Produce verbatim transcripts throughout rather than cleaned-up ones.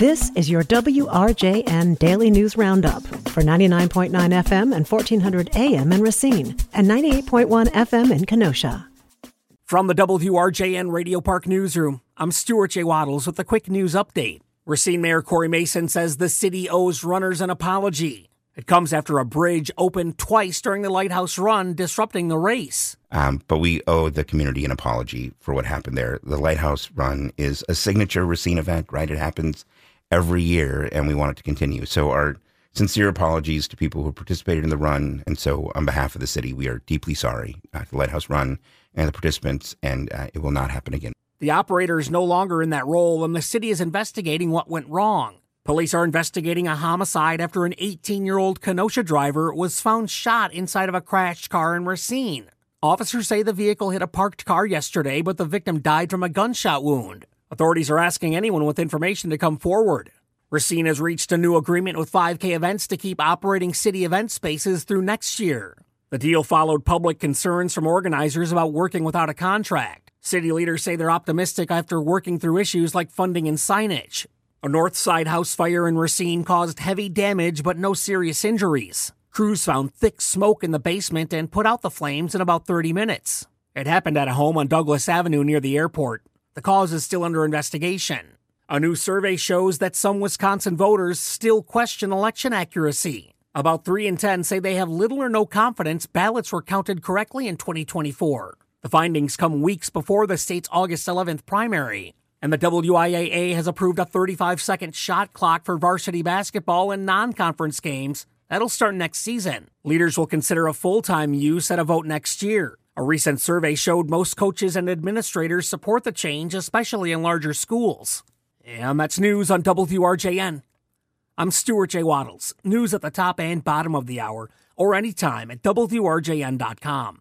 This is your W R J N Daily News Roundup for ninety-nine point nine F M and fourteen hundred A M in Racine and ninety-eight point one F M in Kenosha. From the W R J N Radio Park Newsroom, I'm Stuart J. Waddles with a quick news update. Racine Mayor Corey Mason says the city owes runners an apology. It comes after a bridge opened twice during the Lighthouse Run, disrupting the race. Um, but we owe the community an apology for what happened there. The Lighthouse Run is a signature Racine event, right? It happens every year, and we want it to continue. So our sincere apologies to people who participated in the run. And so on behalf of the city, we are deeply sorry uh, to the Lighthouse Run and the participants, and uh, it will not happen again. The operator is no longer in that role, and the city is investigating what went wrong. Police are investigating a homicide after an eighteen-year-old Kenosha driver was found shot inside of a crashed car in Racine. Officers say the vehicle hit a parked car yesterday, but the victim died from a gunshot wound. Authorities are asking anyone with information to come forward. Racine has reached a new agreement with five K Events to keep operating city event spaces through next year. The deal followed public concerns from organizers about working without a contract. City leaders say they're optimistic after working through issues like funding and signage. A North Side house fire in Racine caused heavy damage but no serious injuries. Crews found thick smoke in the basement and put out the flames in about thirty minutes. It happened at a home on Douglas Avenue near the airport. The cause is still under investigation. A new survey shows that some Wisconsin voters still question election accuracy. About three in ten say they have little or no confidence ballots were counted correctly in twenty twenty-four. The findings come weeks before the state's August eleventh primary. And the W I A A has approved a thirty-five second shot clock for varsity basketball and non-conference games. That'll start next season. Leaders will consider a full-time use at a vote next year. A recent survey showed most coaches and administrators support the change, especially in larger schools. And that's news on W R J N. I'm Stuart J. Waddles. News at the top and bottom of the hour, or anytime at W R J N dot com.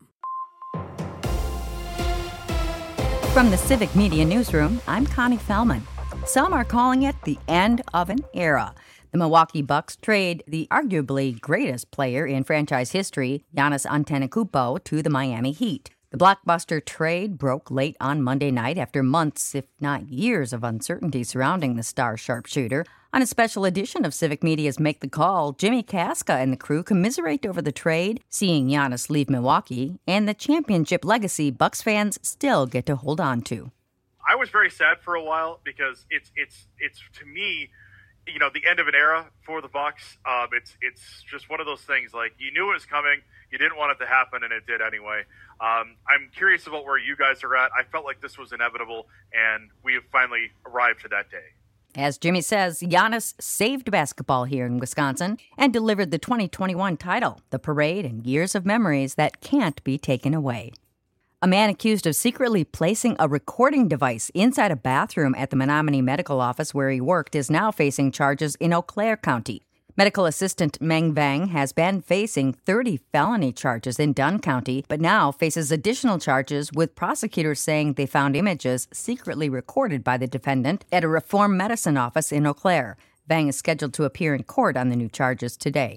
From the Civic Media Newsroom, I'm Connie Fellman. Some are calling it the end of an era. The Milwaukee Bucks trade the arguably greatest player in franchise history, Giannis Antetokounmpo, to the Miami Heat. The blockbuster trade broke late on Monday night after months, if not years, of uncertainty surrounding the star sharpshooter. On a special edition of Civic Media's Make the Call, Jimmy Casca and the crew commiserate over the trade, seeing Giannis leave Milwaukee, and the championship legacy Bucks fans still get to hold on to. I was very sad for a while because it's it's it's to me, you know, the end of an era for the Bucks. Um, it's it's just one of those things, like, you knew it was coming, you didn't want it to happen, and it did anyway. Um, I'm curious about where you guys are at. I felt like this was inevitable, and we have finally arrived to that day. As Jimmy says, Giannis saved basketball here in Wisconsin and delivered the twenty twenty-one title, the parade and years of memories that can't be taken away. A man accused of secretly placing a recording device inside a bathroom at the Menominee Medical Office where he worked is now facing charges in Eau Claire County. Medical assistant Meng Vang has been facing thirty felony charges in Dunn County, but now faces additional charges, with prosecutors saying they found images secretly recorded by the defendant at a Reform Medicine office in Eau Claire. Vang is scheduled to appear in court on the new charges today.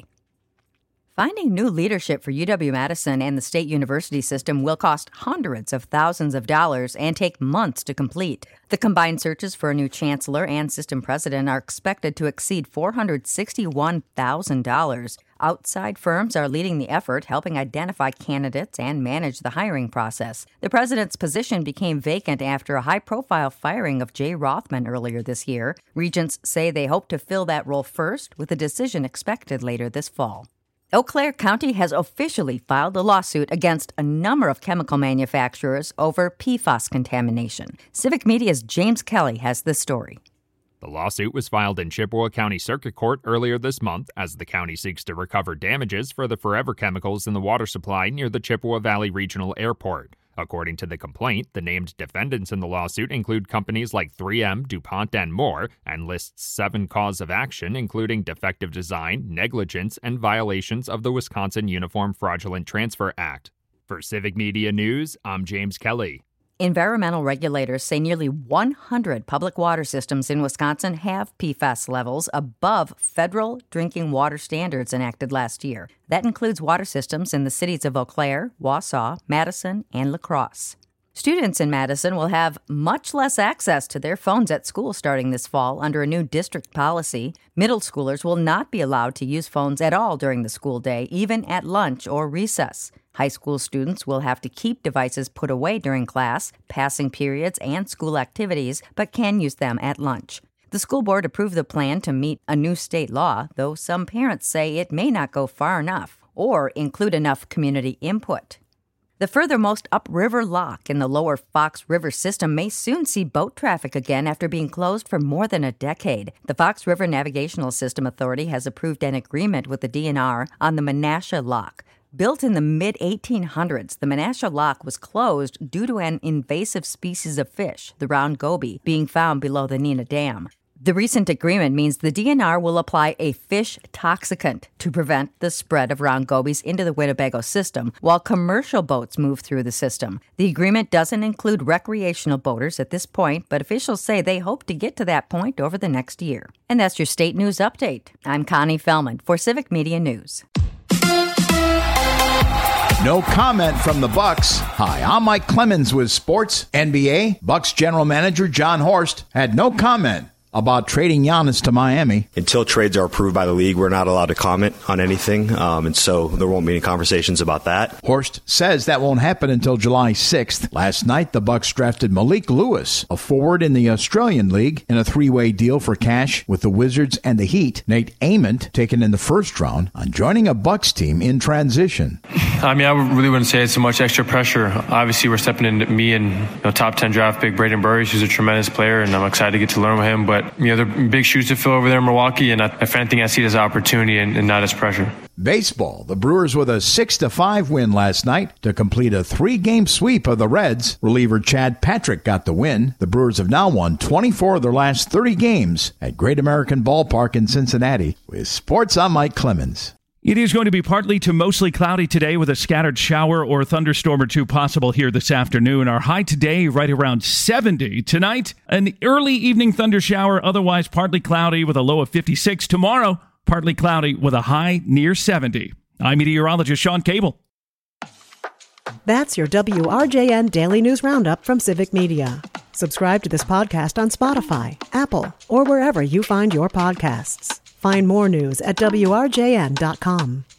Finding new leadership for U W-Madison and the state university system will cost hundreds of thousands of dollars and take months to complete. The combined searches for a new chancellor and system president are expected to exceed four hundred sixty-one thousand dollars. Outside firms are leading the effort, helping identify candidates and manage the hiring process. The president's position became vacant after a high-profile firing of Jay Rothman earlier this year. Regents say they hope to fill that role first, with a decision expected later this fall. Eau Claire County has officially filed a lawsuit against a number of chemical manufacturers over P F A S contamination. Civic Media's James Kelly has the story. The lawsuit was filed in Chippewa County Circuit Court earlier this month as the county seeks to recover damages for the forever chemicals in the water supply near the Chippewa Valley Regional Airport. According to the complaint, the named defendants in the lawsuit include companies like three M, DuPont, and more, and lists seven causes of action, including defective design, negligence, and violations of the Wisconsin Uniform Fraudulent Transfer Act. For Civic Media News, I'm James Kelly. Environmental regulators say nearly one hundred public water systems in Wisconsin have P F A S levels above federal drinking water standards enacted last year. That includes water systems in the cities of Eau Claire, Wausau, Madison, and La Crosse. Students in Madison will have much less access to their phones at school starting this fall under a new district policy. Middle schoolers will not be allowed to use phones at all during the school day, even at lunch or recess. High school students will have to keep devices put away during class, passing periods, and school activities, but can use them at lunch. The school board approved the plan to meet a new state law, though some parents say it may not go far enough or include enough community input. The furthermost upriver lock in the lower Fox River system may soon see boat traffic again after being closed for more than a decade. The Fox River Navigational System Authority has approved an agreement with the D N R on the Menasha Lock. Built in the mid eighteen hundreds, the Menasha Lock was closed due to an invasive species of fish, the round goby, being found below the Neenah Dam. The recent agreement means the D N R will apply a fish toxicant to prevent the spread of round gobies into the Winnebago system while commercial boats move through the system. The agreement doesn't include recreational boaters at this point, but officials say they hope to get to that point over the next year. And that's your state news update. I'm Connie Fellman for Civic Media News. No comment from the Bucks. Hi, I'm Mike Clemens with Sports N B A. Bucks general manager John Horst had no comment about trading Giannis to Miami. Until trades are approved by the league, we're not allowed to comment on anything, um, and so there won't be any conversations about that. Horst says that won't happen until July sixth. Last night, the Bucks drafted Malik Lewis, a forward in the Australian League, in a three-way deal for cash with the Wizards and the Heat. Nate Ament, taken in the first round, on joining a Bucks team in transition. I mean, I really wouldn't say it's so much extra pressure. Obviously, we're stepping into me and you know, top ten draft pick Braden Burris, who's a tremendous player, and I'm excited to get to learn with him, but you know, they're big shoes to fill over there in Milwaukee, and if anything, I see it as opportunity and, and not as pressure. Baseball. The Brewers with a six to five win last night to complete a three-game sweep of the Reds. Reliever Chad Patrick got the win. The Brewers have now won twenty-four of their last thirty games at Great American Ballpark in Cincinnati. With Sports, I'm Mike Clemens. It is going to be partly to mostly cloudy today with a scattered shower or thunderstorm or two possible here this afternoon. Our high today right around seventy. Tonight, an early evening thunder shower, otherwise partly cloudy with a low of fifty-six. Tomorrow, partly cloudy with a high near seventy. I'm meteorologist Sean Cable. That's your W R J N Daily News Roundup from Civic Media. Subscribe to this podcast on Spotify, Apple, or wherever you find your podcasts. Find more news at W R J N dot com.